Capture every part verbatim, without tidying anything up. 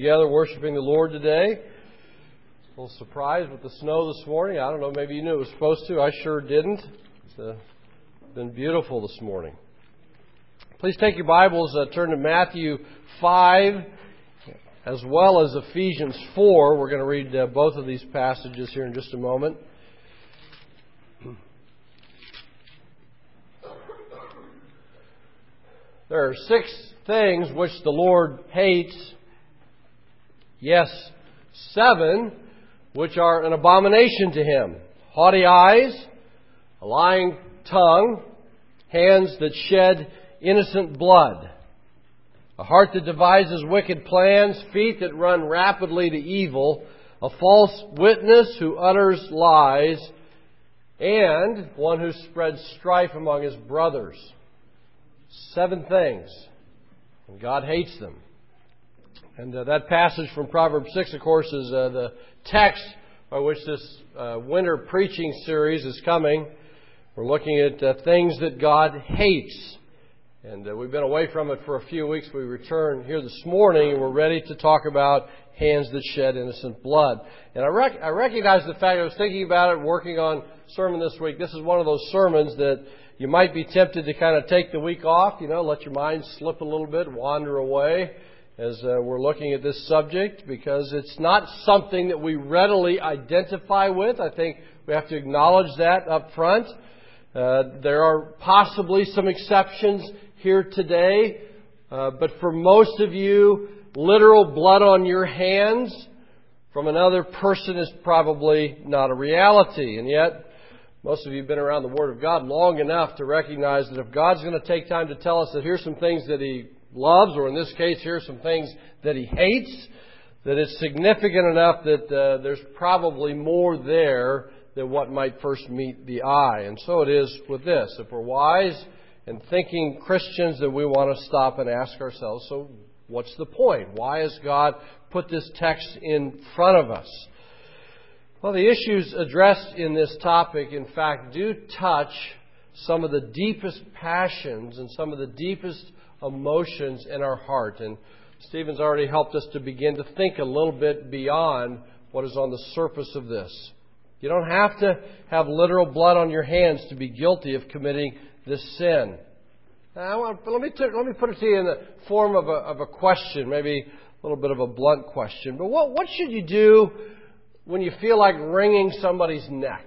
together worshiping the Lord today. A little surprised with the snow this morning. I don't know, maybe you knew it was supposed to. I sure didn't. It's uh, been beautiful this morning. Please take your Bibles, uh, turn to Matthew five, as well as Ephesians four. We're going to read uh, both of these passages here in just a moment. There are six things which the Lord hates. Yes, seven which are an abomination to Him. Haughty eyes, a lying tongue, hands that shed innocent blood, a heart that devises wicked plans, feet that run rapidly to evil, a false witness who utters lies, and one who spreads strife among his brothers. Seven things. And God hates them. And uh, that passage from Proverbs six, of course, is uh, the text by which this uh, winter preaching series is coming. We're looking at uh, things that God hates. And uh, we've been away from it for a few weeks. We return here this morning, and we're ready to talk about hands that shed innocent blood. And I, rec- I recognize the fact I was thinking about it, working on sermon this week. This is one of those sermons that you might be tempted to kind of take the week off, you know, let your mind slip a little bit, wander away as uh, we're looking at this subject, because it's not something that we readily identify with. I think we have to acknowledge that up front. Uh, there are possibly some exceptions here today, uh, but for most of you, literal blood on your hands from another person is probably not a reality. And yet, most of you have been around the Word of God long enough to recognize that if God's going to take time to tell us that here's some things that He loves, or in this case, here's some things that He hates, that it's significant enough that uh, there's probably more there than what might first meet the eye. And so it is with this. If we're wise and thinking Christians, then we want to stop and ask ourselves, so what's the point? Why has God put this text in front of us? Well, the issues addressed in this topic, in fact, do touch some of the deepest passions and some of the deepest emotions in our heart. And Stephen's already helped us to begin to think a little bit beyond what is on the surface of this. You don't have to have literal blood on your hands to be guilty of committing this sin. Now, I want, let me t- let me put it to you in the form of a, of a question, maybe a little bit of a blunt question. But what what should you do when you feel like wringing somebody's neck?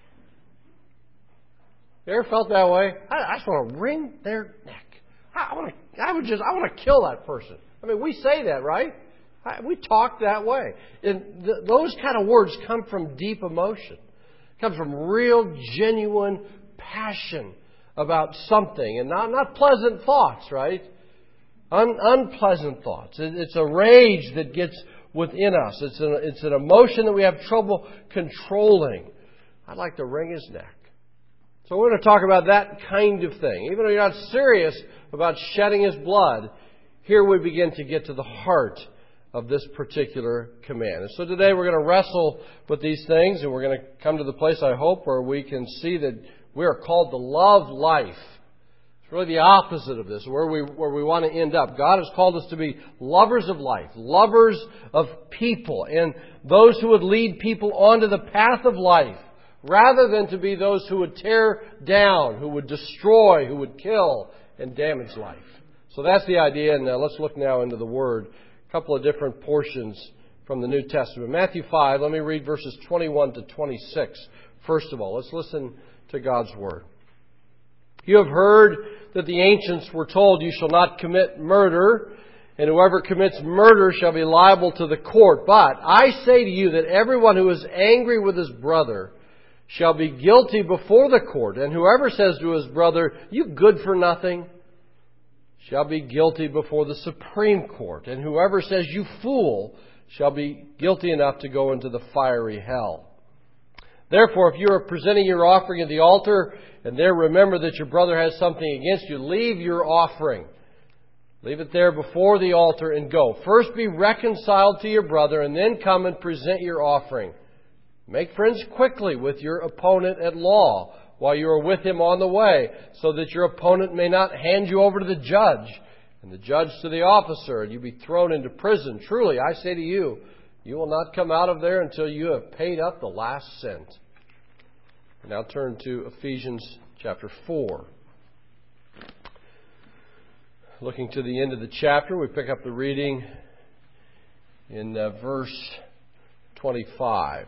You ever felt that way? I, I just want to wring their neck. I, I want to. I would just. I want to kill that person. I mean, we say that, right? I, we talk that way. And th- those kind of words come from deep emotion. Comes from real, genuine passion about something, and not not pleasant thoughts, right? Un, unpleasant thoughts. It, it's a rage that gets within us. It's an, it's an emotion that we have trouble controlling. I'd like to wring his neck. So we're going to talk about that kind of thing. Even though you're not serious about shedding his blood, here we begin to get to the heart of this particular command. And so today we're going to wrestle with these things, and we're going to come to the place, I hope, where we can see that we are called to love life. It's really the opposite of this, where we where we want to end up. God has called us to be lovers of life, lovers of people, and those who would lead people onto the path of life, rather than to be those who would tear down, who would destroy, who would kill and damage life. So that's the idea, and uh, let's look now into the Word. A couple of different portions from the New Testament. Matthew five, let me read verses twenty-one to twenty-six. First of all, let's listen to God's Word. You have heard that the ancients were told, you shall not commit murder, and whoever commits murder shall be liable to the court. But I say to you that everyone who is angry with his brother shall be guilty before the court. And whoever says to his brother, you good for nothing, shall be guilty before the Supreme Court. And whoever says, you fool, shall be guilty enough to go into the fiery hell. Therefore, if you are presenting your offering at the altar, and there remember that your brother has something against you, leave your offering. Leave it there before the altar and go. First be reconciled to your brother, and then come and present your offering. Make friends quickly with your opponent at law, while you are with him on the way, so that your opponent may not hand you over to the judge, and the judge to the officer, and you be thrown into prison. Truly, I say to you, you will not come out of there until you have paid up the last cent. Now turn to Ephesians chapter four. Looking to the end of the chapter, we pick up the reading in uh, verse twenty-five.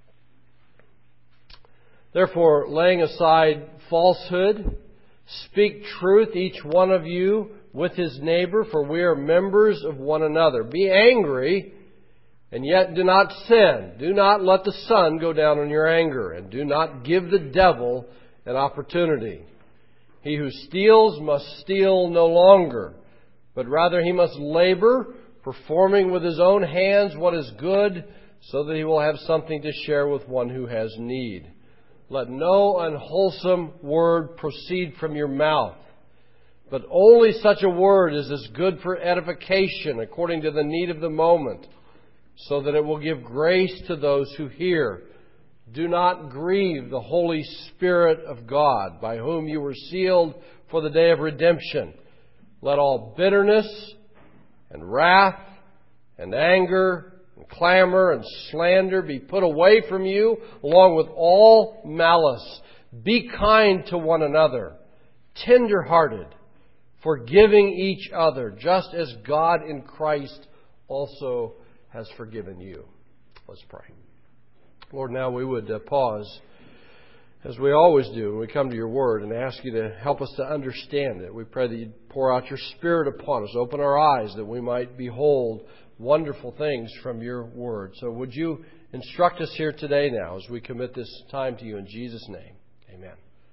Therefore, laying aside falsehood, speak truth, each one of you, with his neighbor, for we are members of one another. Be angry, and yet do not sin. Do not let the sun go down on your anger, and do not give the devil an opportunity. He who steals must steal no longer, but rather he must labor, performing with his own hands what is good, so that he will have something to share with one who has need. Let no unwholesome word proceed from your mouth, but only such a word as is good for edification according to the need of the moment, so that it will give grace to those who hear. Do not grieve the Holy Spirit of God, by whom you were sealed for the day of redemption. Let all bitterness and wrath and anger and clamor and slander be put away from you, along with all malice. Be kind to one another, tender-hearted, forgiving each other, just as God in Christ also has forgiven you. Let's pray. Lord, now we would uh, pause, as we always do when we come to your word, and ask you to help us to understand it. We pray that you'd pour out your Spirit upon us, open our eyes that we might behold wonderful things from your word. So would you instruct us here today now as we commit this time to you in Jesus' name. Amen.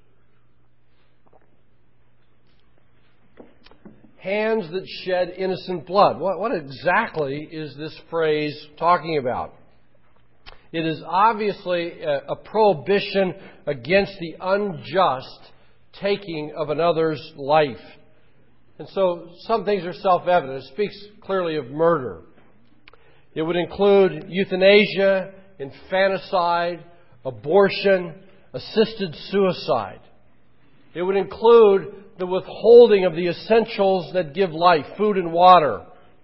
Hands that shed innocent blood. What, what exactly is this phrase talking about? It is obviously a, a prohibition against the unjust taking of another's life. And so some things are self-evident. It speaks clearly of murder. It would include euthanasia, infanticide, abortion, assisted suicide. It would include the withholding of the essentials that give life, food and water.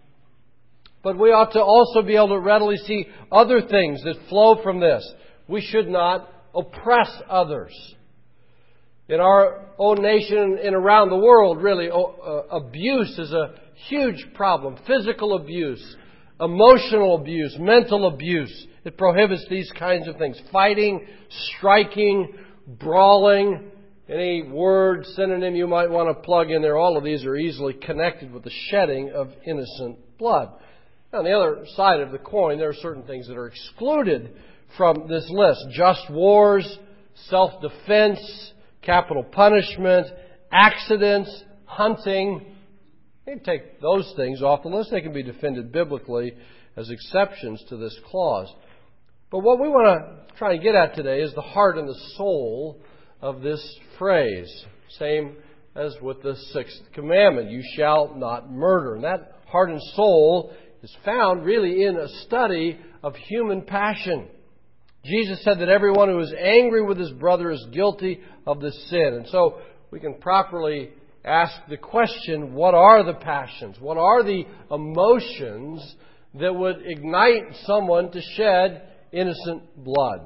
But we ought to also be able to readily see other things that flow from this. We should not oppress others. In our own nation and around the world, really, abuse is a huge problem. Physical abuse, emotional abuse, mental abuse. It prohibits these kinds of things. Fighting, striking, brawling. Any word, synonym you might want to plug in there, all of these are easily connected with the shedding of innocent blood. Now, on the other side of the coin, there are certain things that are excluded from this list. Just wars, self-defense, capital punishment, accidents, hunting. You can take those things off the list. They can be defended biblically as exceptions to this clause. But what we want to try and get at today is the heart and the soul of this phrase. Same as with the sixth commandment, you shall not murder. And that heart and soul is found really in a study of human passion. Jesus said that everyone who is angry with his brother is guilty of this sin. And so we can properly ask the question, what are the passions? What are the emotions that would ignite someone to shed innocent blood?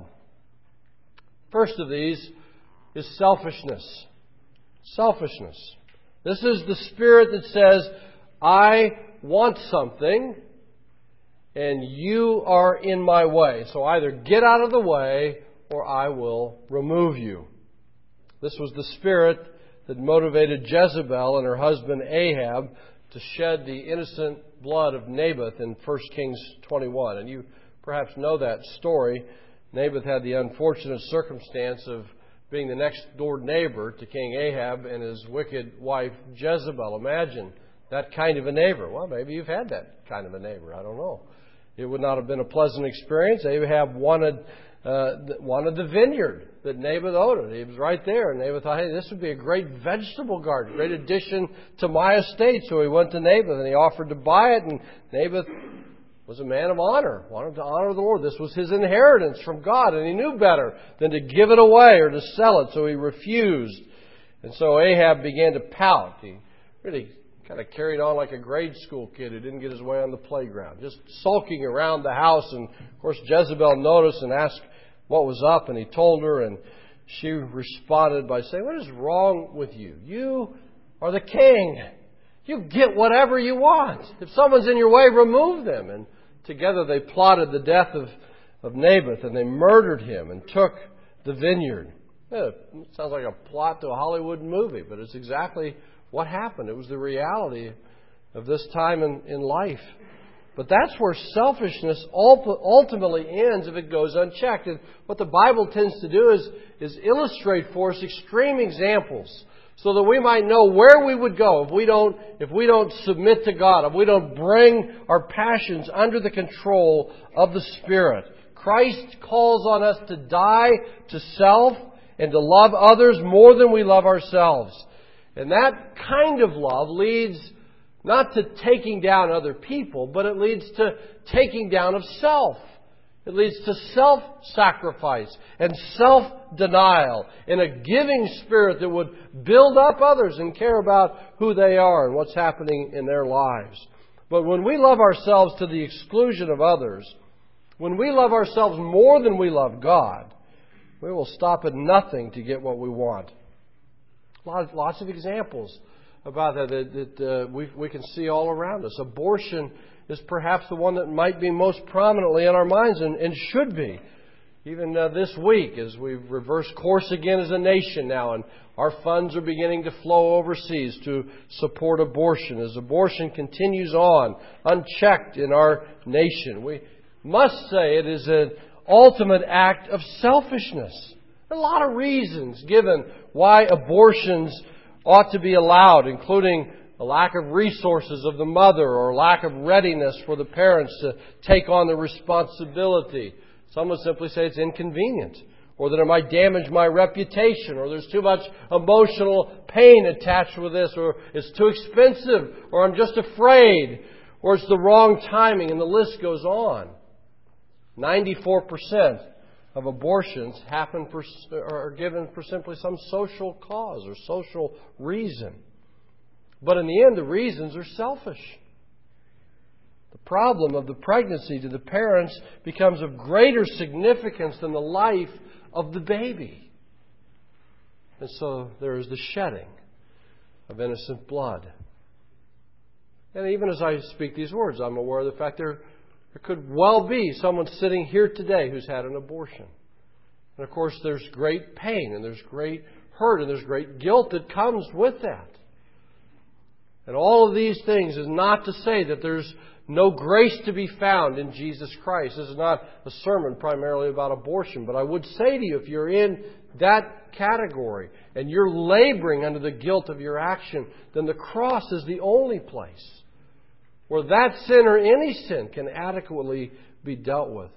First of these is selfishness. Selfishness. This is the spirit that says, I want something and you are in my way. So either get out of the way or I will remove you. This was the spirit that motivated Jezebel and her husband Ahab to shed the innocent blood of Naboth in First Kings twenty-one. And you perhaps know that story. Naboth had the unfortunate circumstance of being the next door neighbor to King Ahab and his wicked wife Jezebel. Imagine that kind of a neighbor. Well, maybe you've had that kind of a neighbor. I don't know. It would not have been a pleasant experience. Ahab wanted uh, wanted the vineyard that Naboth owed it. He was right there. And Naboth thought, hey, this would be a great vegetable garden, great addition to my estate. So he went to Naboth and he offered to buy it. And Naboth was a man of honor, wanted to honor the Lord. This was his inheritance from God, and he knew better than to give it away or to sell it, so he refused. And so Ahab began to pout. He really kind of carried on like a grade school kid who didn't get his way on the playground, just sulking around the house. And, of course, Jezebel noticed and asked what was up, and he told her, and she responded by saying, "What is wrong with you? You are the king. You get whatever you want. If someone's in your way, remove them." And together they plotted the death of, of Naboth, and they murdered him and took the vineyard. It sounds like a plot to a Hollywood movie, but it's exactly what happened. It was the reality of this time in, in life. But that's where selfishness ultimately ends if it goes unchecked. And what the Bible tends to do is, is illustrate for us extreme examples so that we might know where we would go if we don't, if we don't submit to God, if we don't bring our passions under the control of the Spirit. Christ calls on us to die to self and to love others more than we love ourselves. And that kind of love leads not to taking down other people, but it leads to taking down of self. It leads to self-sacrifice and self-denial and a giving spirit that would build up others and care about who they are and what's happening in their lives. But when we love ourselves to the exclusion of others, when we love ourselves more than we love God, we will stop at nothing to get what we want. Lots, lots of examples about that that, that uh, we, we can see all around us. Abortion is perhaps the one that might be most prominently in our minds and, and should be. Even uh, this week, as we've reversed course again as a nation now, and our funds are beginning to flow overseas to support abortion. As abortion continues on, unchecked in our nation, we must say it is an ultimate act of selfishness. There are a lot of reasons given why abortions ought to be allowed, including a lack of resources of the mother or lack of readiness for the parents to take on the responsibility. Some would simply say it's inconvenient, or that it might damage my reputation, or there's too much emotional pain attached with this, or it's too expensive, or I'm just afraid, or it's the wrong timing, and the list goes on. ninety-four percent of abortions happen for, are given for simply some social cause or social reason. But in the end, the reasons are selfish. The problem of the pregnancy to the parents becomes of greater significance than the life of the baby. And so there is the shedding of innocent blood. And even as I speak these words, I'm aware of the fact there There could well be someone sitting here today who's had an abortion. And of course, there's great pain and there's great hurt and there's great guilt that comes with that. And all of these things is not to say that there's no grace to be found in Jesus Christ. This is not a sermon primarily about abortion. But I would say to you, if you're in that category and you're laboring under the guilt of your action, then the cross is the only place where that sin or any sin can adequately be dealt with.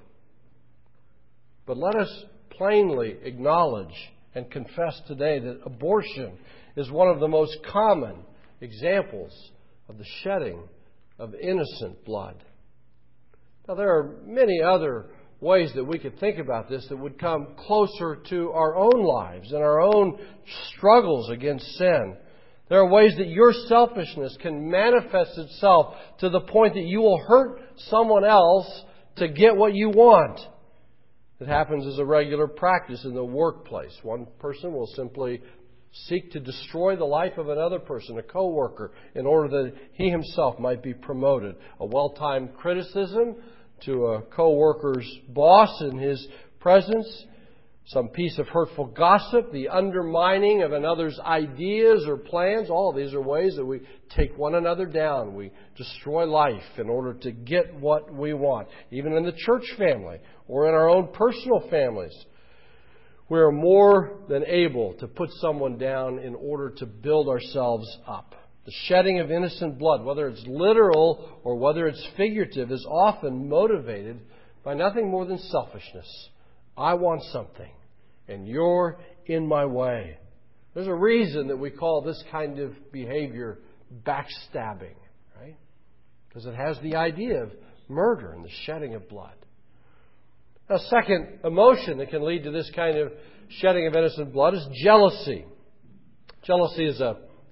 But let us plainly acknowledge and confess today that abortion is one of the most common examples of the shedding of innocent blood. Now, there are many other ways that we could think about this that would come closer to our own lives and our own struggles against sin. There are ways that your selfishness can manifest itself to the point that you will hurt someone else to get what you want. It happens as a regular practice in the workplace. One person will simply seek to destroy the life of another person, a coworker, in order that he himself might be promoted. A well-timed criticism to a coworker's boss in his presence. Some piece of hurtful gossip, the undermining of another's ideas or plans. All of these are ways that we take one another down. We destroy life in order to get what we want. Even in the church family or in our own personal families, we are more than able to put someone down in order to build ourselves up. The shedding of innocent blood, whether it's literal or whether it's figurative, is often motivated by nothing more than selfishness. I want something, and you're in my way. There's a reason that we call this kind of behavior backstabbing, right? Because it has the idea of murder and the shedding of blood. Now, a second emotion that can lead to this kind of shedding of innocent blood is jealousy. Jealousy is a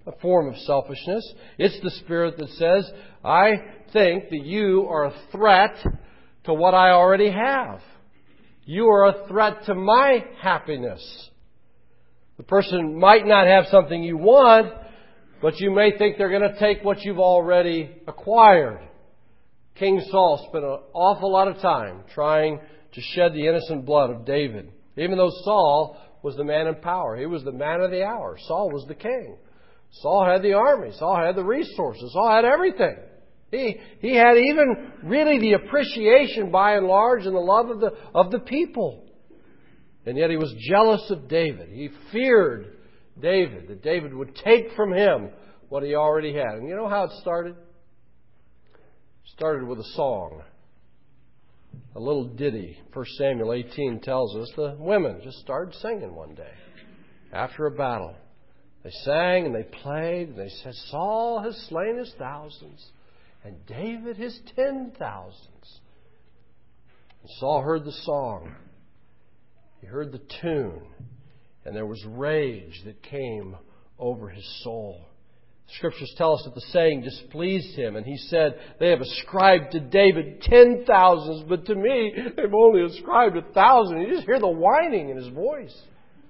a form of selfishness. It's the spirit that says, I think that you are a threat to what I already have. You are a threat to my happiness. The person might not have something you want, but you may think they're going to take what you've already acquired. King Saul spent an awful lot of time trying to shed the innocent blood of David. Even though Saul was the man in power. He was the man of the hour. Saul was the king. Saul had the army. Saul had the resources. Saul had everything. He, he had even really the appreciation by and large and the love of the, of the people. And yet he was jealous of David. He feared David, that David would take from him what he already had. And you know how it started? It started with a song. A little ditty. First Samuel eighteen tells us the women just started singing one day after a battle. They sang and they played and they said, Saul has slain his thousands and David his ten thousands. And Saul heard the song. He heard the tune. And there was rage that came over his soul. Scriptures tell us that the saying displeased him. And he said, they have ascribed to David ten thousands, but to me they've only ascribed a thousand. You just hear the whining in his voice.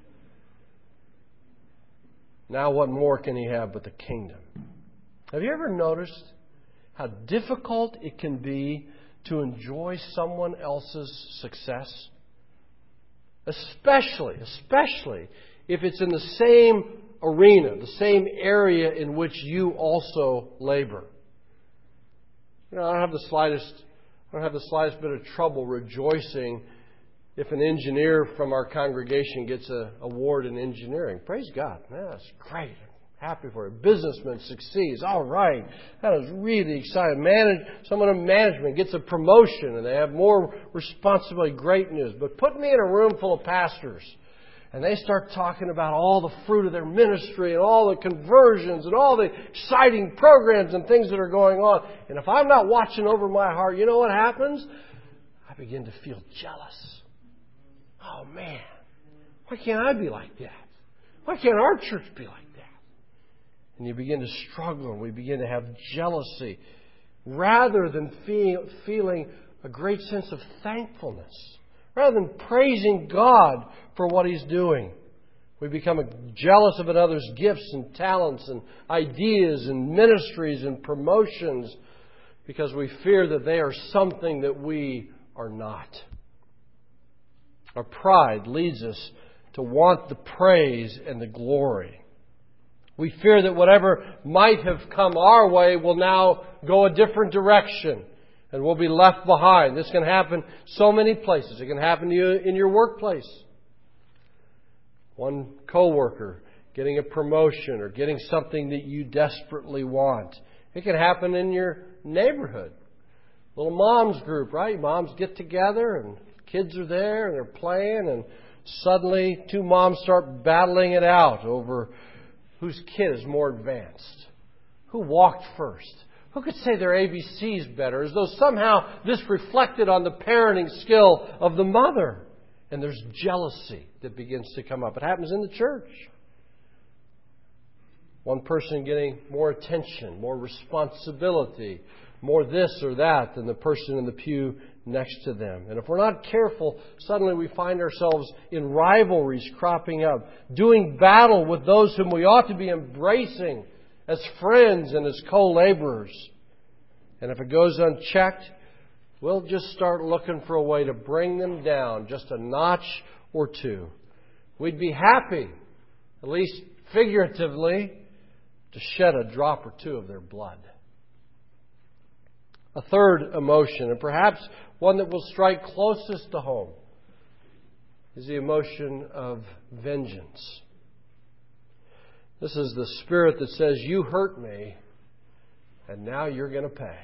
Now what more can he have but the kingdom? Have you ever noticed how difficult it can be to enjoy someone else's success? Especially, especially if it's in the same arena, the same area in which you also labor. You know, I don't have the slightest, I don't have the slightest bit of trouble rejoicing if an engineer from our congregation gets an award in engineering. Praise God. Man, that's great. I'm happy for it. Businessman succeeds. All right. That is really exciting. Manage, someone in management gets a promotion and they have more responsibility. Great news. But put me in a room full of pastors and they start talking about all the fruit of their ministry and all the conversions and all the exciting programs and things that are going on. And if I'm not watching over my heart, you know what happens? I begin to feel jealous. Oh, man, why can't I be like that? Why can't our church be like that? And you begin to struggle and we begin to have jealousy rather than feel, feeling a great sense of thankfulness. Rather than praising God for what He's doing. We become jealous of another's gifts and talents and ideas and ministries and promotions because we fear that they are something that we are not. Our pride leads us to want the praise and the glory. We fear that whatever might have come our way will now go a different direction and we'll be left behind. This can happen so many places. It can happen to you in your workplace. One coworker getting a promotion or getting something that you desperately want. It can happen in your neighborhood. Little moms group, right? Moms get together and kids are there and they're playing and suddenly two moms start battling it out over whose kid is more advanced. Who walked first? Who could say their A B Cs better? As though somehow this reflected on the parenting skill of the mother. And there's jealousy that begins to come up. It happens in the church. One person getting more attention, more responsibility, more this or that than the person in the pew next to them. And if we're not careful, suddenly we find ourselves in rivalries cropping up, doing battle with those whom we ought to be embracing as friends and as co-laborers. And if it goes unchecked, we'll just start looking for a way to bring them down just a notch or two. We'd be happy, at least figuratively, to shed a drop or two of their blood. A third emotion, and perhaps one that will strike closest to home, is the emotion of vengeance. This is the spirit that says, you hurt me, and now you're going to pay.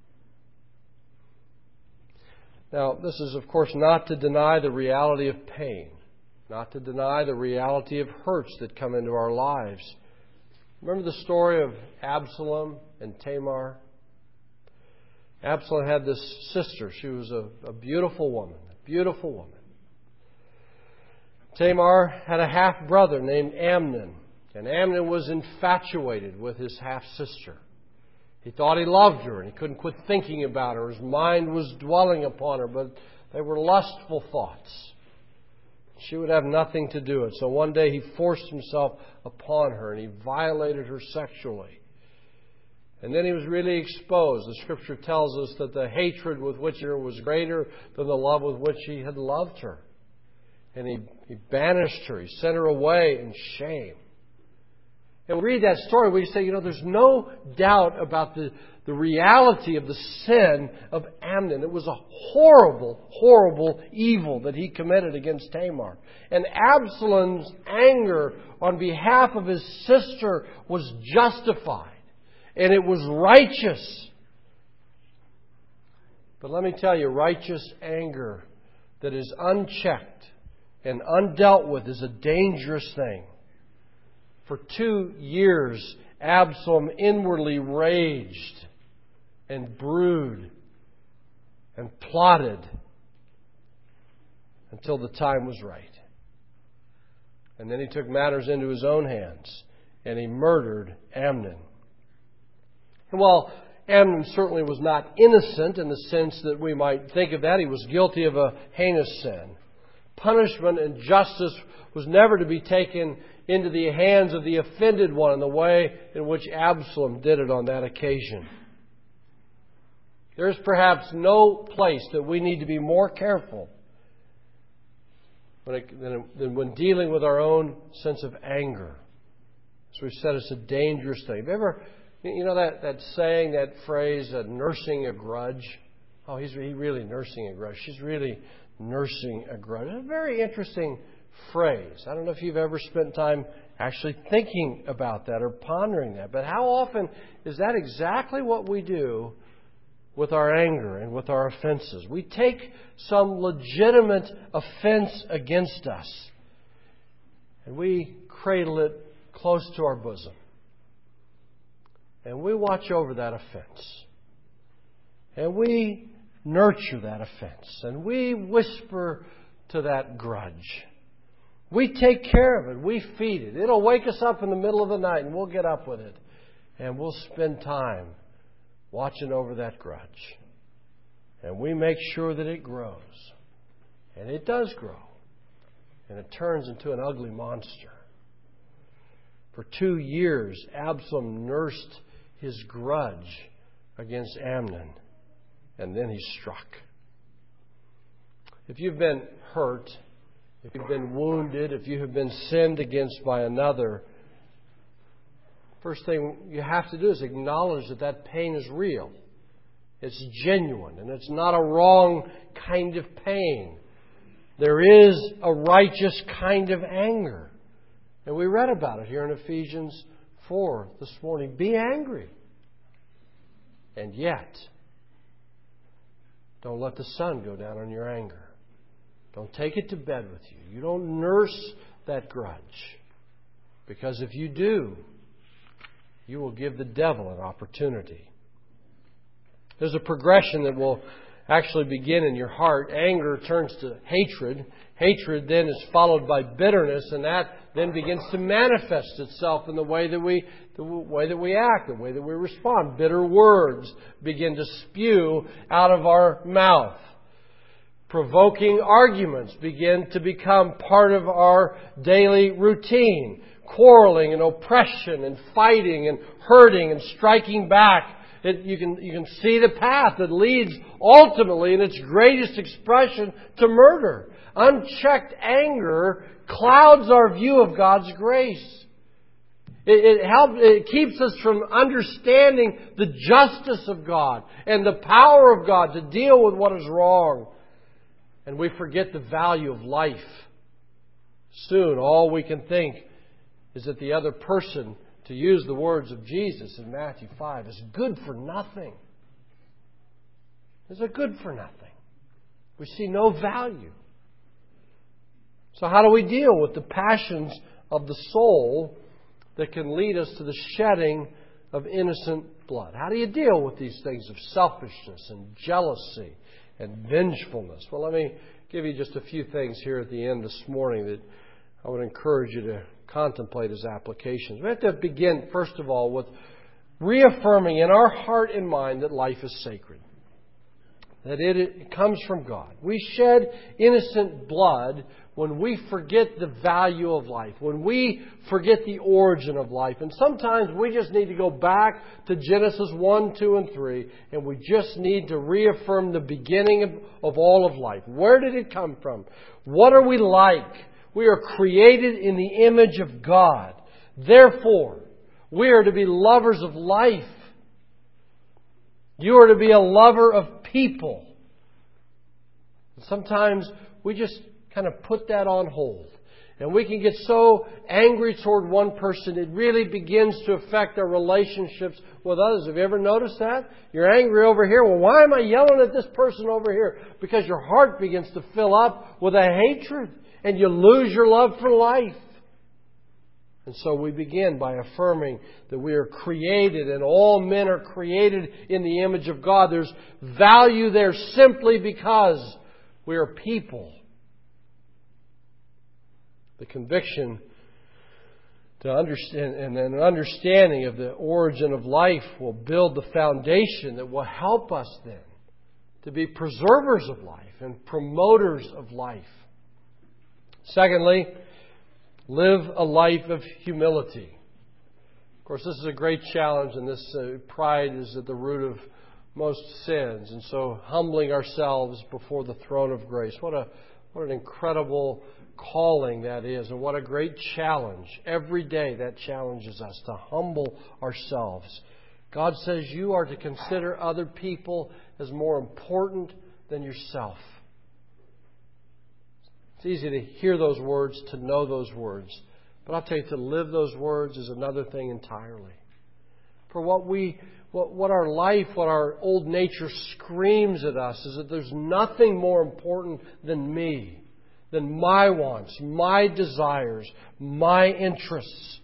Now, this is, of course, not to deny the reality of pain, not to deny the reality of hurts that come into our lives. Remember the story of Absalom and Tamar? Absalom had this sister. She was a, a beautiful woman, a beautiful woman. Tamar had a half-brother named Amnon. And Amnon was infatuated with his half-sister. He thought he loved her, and he couldn't quit thinking about her. His mind was dwelling upon her, but they were lustful thoughts. She would have nothing to do with it. So one day he forced himself upon her, and he violated her sexually. And then he was really exposed. The Scripture tells us that the hatred with which her was greater than the love with which he had loved her. And he, he banished her. He sent her away in shame. And we read that story, we say, you know, there's no doubt about the, the reality of the sin of Amnon. It was a horrible, horrible evil that he committed against Tamar. And Absalom's anger on behalf of his sister was justified. And it was righteous. But let me tell you, righteous anger that is unchecked and undealt with is a dangerous thing. For two years, Absalom inwardly raged and brewed and plotted until the time was right. And then he took matters into his own hands and he murdered Amnon. And while Amnon certainly was not innocent in the sense that we might think of that, he was guilty of a heinous sin. Punishment and justice was never to be taken into the hands of the offended one in the way in which Absalom did it on that occasion. There's perhaps no place that we need to be more careful when it, than, than when dealing with our own sense of anger. As we've said, it's a dangerous thing. Have you ever, you know that, that saying, that phrase, uh, nursing a grudge? Oh, he's he really nursing a grudge. She's really nursing a grudge. It's a very interesting phrase. I don't know if you've ever spent time actually thinking about that or pondering that. But how often is that exactly what we do with our anger and with our offenses? We take some legitimate offense against us and we cradle it close to our bosom. And we watch over that offense. And we nurture that offense. And we whisper to that grudge. We take care of it. We feed it. It'll wake us up in the middle of the night and we'll get up with it. And we'll spend time watching over that grudge. And we make sure that it grows. And it does grow. And it turns into an ugly monster. For two years, Absalom nursed his grudge against Amnon. And then he struck. If you've been hurt, if you've been wounded, if you have been sinned against by another, first thing you have to do is acknowledge that that pain is real. It's genuine, and it's not a wrong kind of pain. There is a righteous kind of anger. And we read about it here in Ephesians four this morning. Be angry. And yet, don't let the sun go down on your anger. Don't take it to bed with you. You don't nurse that grudge. Because if you do, you will give the devil an opportunity. There's a progression that will actually begin in your heart. Anger turns to hatred. Hatred then is followed by bitterness, and that then begins to manifest itself in the way that we the way that we act, the way that we respond. Bitter words begin to spew out of our mouth. Provoking arguments begin to become part of our daily routine. Quarreling and oppression and fighting and hurting and striking back. It, you can you can see the path that leads ultimately in its greatest expression to murder. Unchecked anger clouds our view of God's grace. It, it helps. It keeps us from understanding the justice of God and the power of God to deal with what is wrong. And we forget the value of life. Soon, all we can think is that the other person, to use the words of Jesus in Matthew five, is good for nothing. Is a good for nothing. We see no value. So how do we deal with the passions of the soul that can lead us to the shedding of innocent blood? How do you deal with these things of selfishness and jealousy and vengefulness? Well, let me give you just a few things here at the end this morning that I would encourage you to contemplate as applications. We have to begin, first of all, with reaffirming in our heart and mind that life is sacred. That it, it comes from God. We shed innocent blood when we forget the value of life, when we forget the origin of life. And sometimes we just need to go back to Genesis one, two, and three, and we just need to reaffirm the beginning of, of all of life. Where did it come from? What are we like? We are created in the image of God. Therefore, we are to be lovers of life. You are to be a lover of people. Sometimes we just kind of put that on hold. And we can get so angry toward one person, it really begins to affect our relationships with others. Have you ever noticed that? You're angry over here. Well, why am I yelling at this person over here? Because your heart begins to fill up with a hatred. And you lose your love for life. And so we begin by affirming that we are created and all men are created in the image of God. There's value there simply because we are people. The conviction to understand and an understanding of the origin of life will build the foundation that will help us then to be preservers of life and promoters of life. Secondly, live a life of humility. Of course, this is a great challenge, and this uh, pride is at the root of most sins. And so, humbling ourselves before the throne of grace. What a what an incredible calling that is, and what a great challenge. Every day that challenges us to humble ourselves. God says you are to consider other people as more important than yourself. It's easy to hear those words, to know those words. But I'll tell you, to live those words is another thing entirely. For what we, what, what our life, what our old nature screams at us is that there's nothing more important than me, than my wants, my desires, my interests.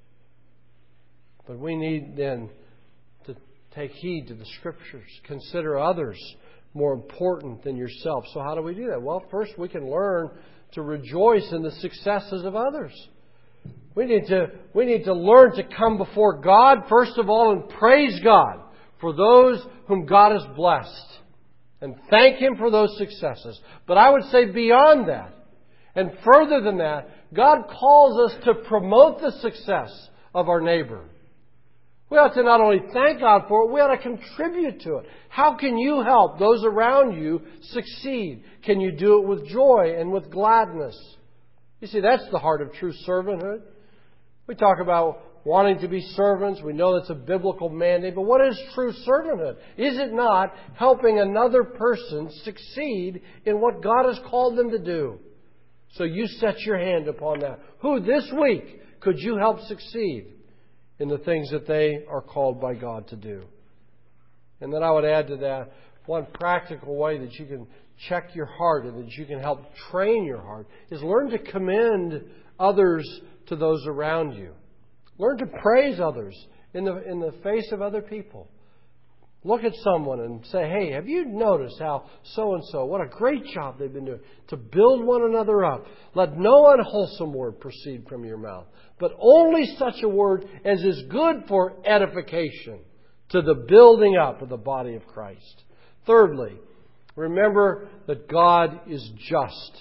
But we need then to take heed to the Scriptures. Consider others more important than yourself. So how do we do that? Well, first we can learn to rejoice in the successes of others. We need to, we need to learn to come before God, first of all, and praise God for those whom God has blessed. And thank Him for those successes. But I would say beyond that, and further than that, God calls us to promote the success of our neighbor. We ought to not only thank God for it, we ought to contribute to it. How can you help those around you succeed? Can you do it with joy and with gladness? You see, that's the heart of true servanthood. We talk about wanting to be servants. We know that's a biblical mandate. But what is true servanthood? Is it not helping another person succeed in what God has called them to do? So you set your hand upon that. Who this week could you help succeed in the things that they are called by God to do? And then I would add to that, one practical way that you can check your heart and that you can help train your heart is learn to commend others to those around you. Learn to praise others in the, in the face of other people. Look at someone and say, hey, have you noticed how so-and-so, what a great job they've been doing to build one another up. Let no unwholesome word proceed from your mouth, but only such a word as is good for edification to the building up of the body of Christ. Thirdly, remember that God is just.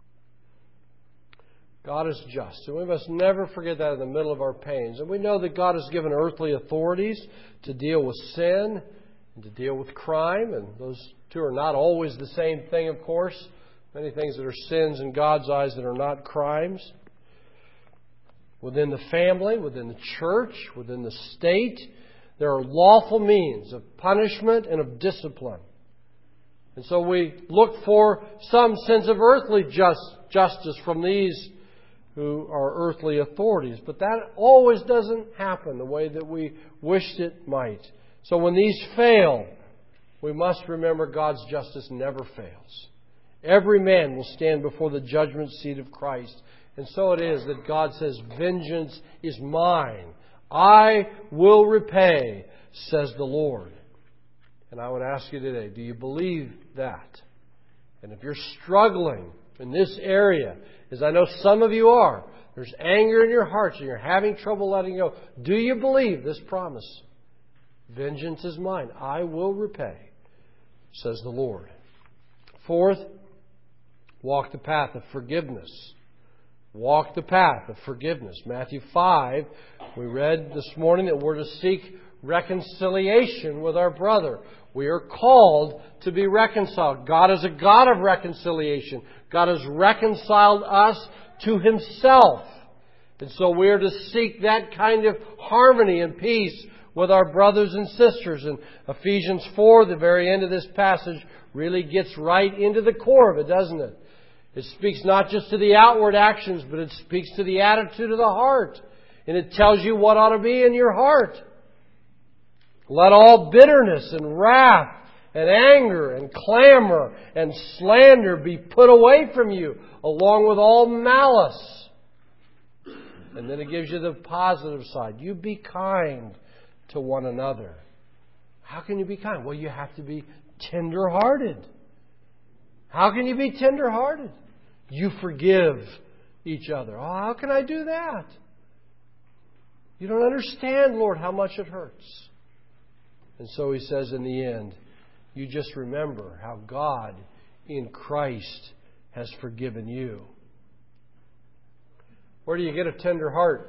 God is just. And we must never forget that in the middle of our pains. And we know that God has given earthly authorities to deal with sin and to deal with crime. And those two are not always the same thing, of course. Many things that are sins in God's eyes that are not crimes. Within the family, within the church, within the state, there are lawful means of punishment and of discipline. And so we look for some sense of earthly just, justice from these who are earthly authorities. But that always doesn't happen the way that we wished it might. So when these fail, we must remember God's justice never fails. Every man will stand before the judgment seat of Christ. And so it is that God says, vengeance is mine. I will repay, says the Lord. And I would ask you today, do you believe that? And if you're struggling in this area, as I know some of you are, there's anger in your hearts and you're having trouble letting go. Do you believe this promise? Vengeance is mine. I will repay, says the Lord. Fourth, walk the path of forgiveness. Walk the path of forgiveness. Matthew five, we read this morning that we're to seek reconciliation with our brother. We are called to be reconciled. God is a God of reconciliation. God has reconciled us to Himself. And so we are to seek that kind of harmony and peace with our brothers and sisters. And Ephesians four, the very end of this passage, really gets right into the core of it, doesn't it? It speaks not just to the outward actions, but it speaks to the attitude of the heart. And it tells you what ought to be in your heart. Let all bitterness and wrath and anger and clamor and slander be put away from you, along with all malice. And then it gives you the positive side. You be kind to one another. How can you be kind? Well, you have to be tender-hearted. How can you be tender-hearted? You forgive each other. Oh, how can I do that? You don't understand, Lord, how much it hurts. And so He says in the end, you just remember how God in Christ has forgiven you. Where do you get a tender heart?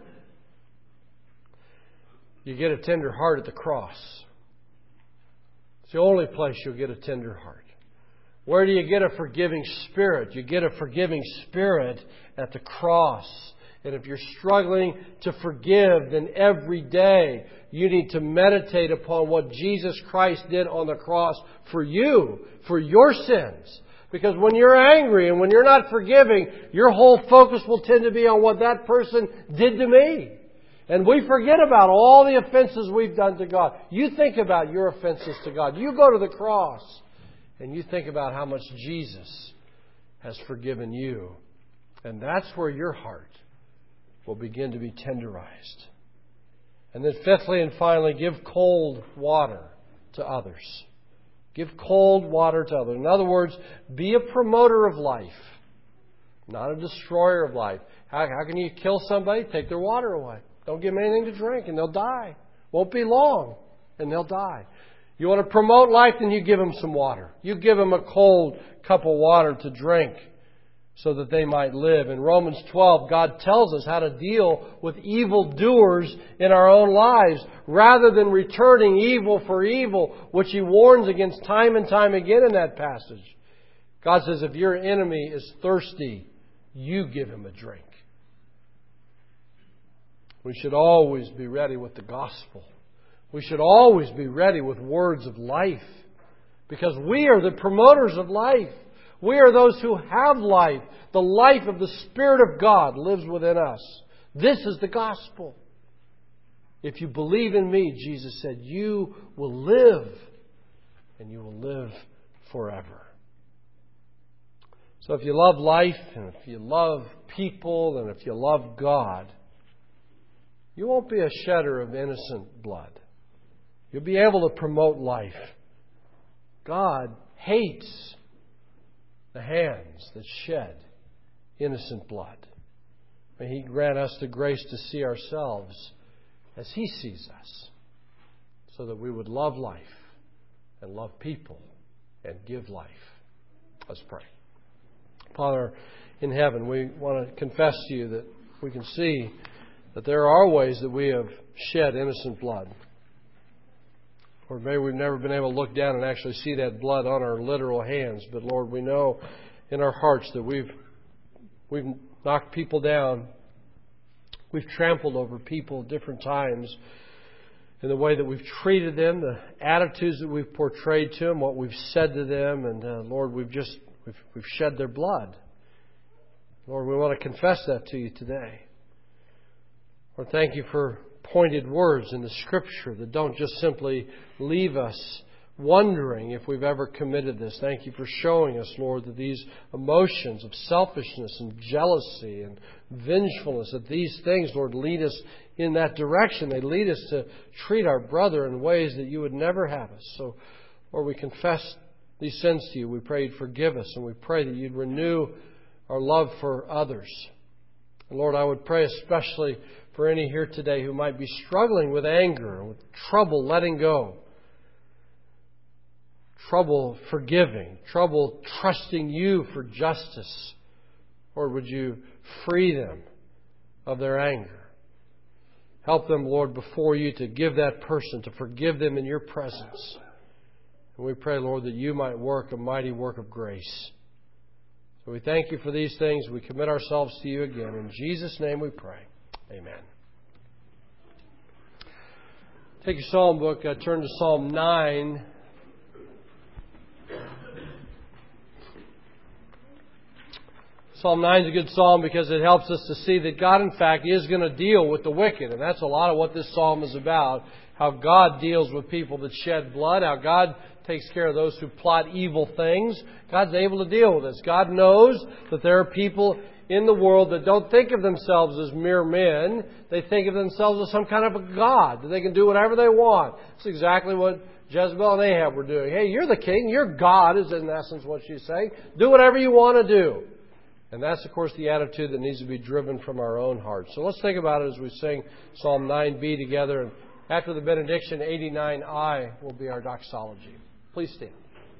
You get a tender heart at the cross. It's the only place you'll get a tender heart. Where do you get a forgiving spirit? You get a forgiving spirit at the cross. And if you're struggling to forgive, then every day you need to meditate upon what Jesus Christ did on the cross for you, for your sins. Because when you're angry and when you're not forgiving, your whole focus will tend to be on what that person did to me. And we forget about all the offenses we've done to God. You think about your offenses to God. You go to the cross and you think about how much Jesus has forgiven you. And that's where your heart will begin to be tenderized. And then fifthly and finally, give cold water to others. Give cold water to others. In other words, be a promoter of life, not a destroyer of life. How, how can you kill somebody? Take their water away. Don't give them anything to drink and they'll die. Won't be long and they'll die. You want to promote life, then you give them some water. You give them a cold cup of water to drink so that they might live. In Romans twelve, God tells us how to deal with evildoers in our own lives rather than returning evil for evil, which He warns against time and time again in that passage. God says, if your enemy is thirsty, you give him a drink. We should always be ready with the gospel. We should always be ready with words of life, because we are the promoters of life. We are those who have life. The life of the Spirit of God lives within us. This is the gospel. If you believe in me, Jesus said, you will live, and you will live forever. So if you love life, and if you love people, and if you love God, you won't be a shedder of innocent blood. You'll be able to promote life. God hates the hands that shed innocent blood. May He grant us the grace to see ourselves as He sees us, so that we would love life and love people and give life. Let's pray. Father in heaven, we want to confess to You that we can see that there are ways that we have shed innocent blood. Or maybe we've never been able to look down and actually see that blood on our literal hands. But Lord, we know in our hearts that we've we've knocked people down. We've trampled over people at different times in the way that we've treated them, the attitudes that we've portrayed to them, what we've said to them. And uh, Lord, we've just we've, we've shed their blood. Lord, we want to confess that to You today. Lord, thank You for pointed words in the Scripture that don't just simply leave us wondering if we've ever committed this. Thank You for showing us, Lord, that these emotions of selfishness and jealousy and vengefulness, that these things, Lord, lead us in that direction. They lead us to treat our brother in ways that You would never have us. So, Lord, we confess these sins to You. We pray You'd forgive us, and we pray that You'd renew our love for others. And Lord, I would pray especially for any here today who might be struggling with anger, with trouble letting go, trouble forgiving, trouble trusting You for justice. Lord, would You free them of their anger? Help them, Lord, before You to give that person, to forgive them in Your presence. And we pray, Lord, that You might work a mighty work of grace. So we thank You for these things. We commit ourselves to You again. In Jesus' name we pray. Amen. Take your psalm book, uh, turn to Psalm nine. Psalm nine is a good psalm because it helps us to see that God, in fact, is going to deal with the wicked. And that's a lot of what this psalm is about. How God deals with people that shed blood. How God takes care of those who plot evil things. God's able to deal with this. God knows that there are people in the world that don't think of themselves as mere men. They think of themselves as some kind of a god, that they can do whatever they want. That's exactly what Jezebel and Ahab were doing. Hey, you're the king. You're God, is in essence what she's saying. Do whatever you want to do. And that's, of course, the attitude that needs to be driven from our own hearts. So let's think about it as we sing Psalm nine B together. And after the benediction, eighty-nine I will be our doxology. Please stand.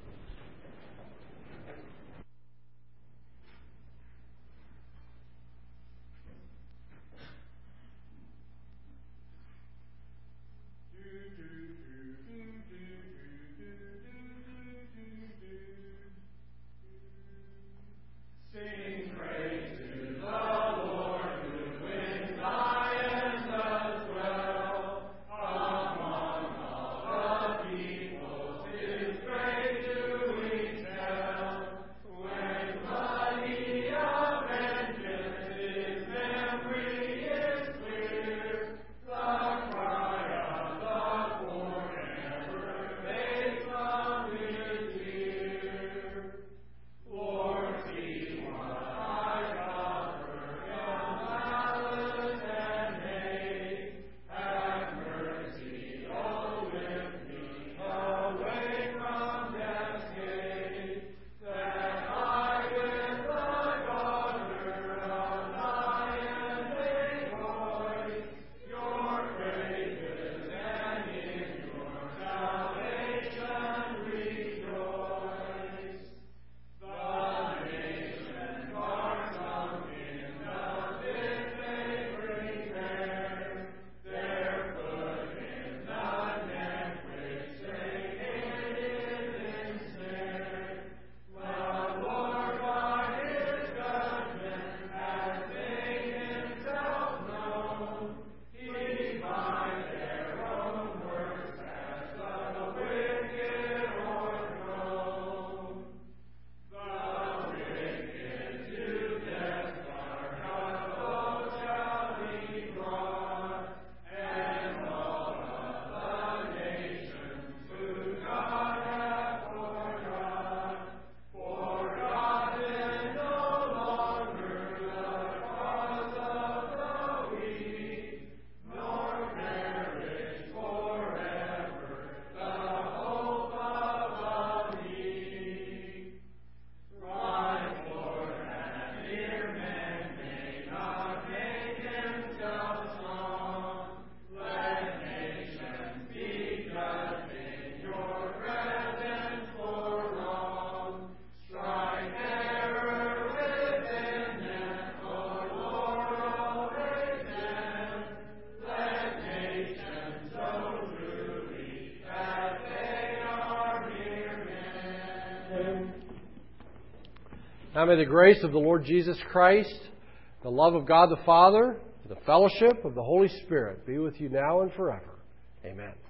Now may the grace of the Lord Jesus Christ, the love of God the Father, the fellowship of the Holy Spirit be with you now and forever. Amen.